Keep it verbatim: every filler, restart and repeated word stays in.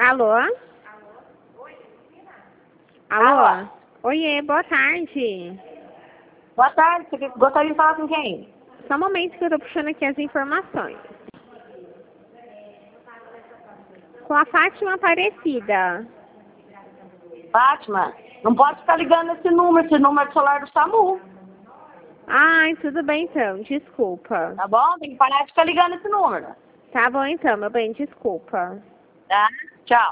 Alô? Alô? Alô? Oiê, boa tarde. Boa tarde, você gostaria de falar com quem? Só um momento que eu tô puxando aqui as informações. Com a Fátima Aparecida. Fátima, não pode ficar ligando esse número, esse número é do celular do SAMU, Ai, tudo bem então, desculpa. tá bom? Tem que parar de ficar ligando esse número, Tá bom então, meu bem, desculpa. tá?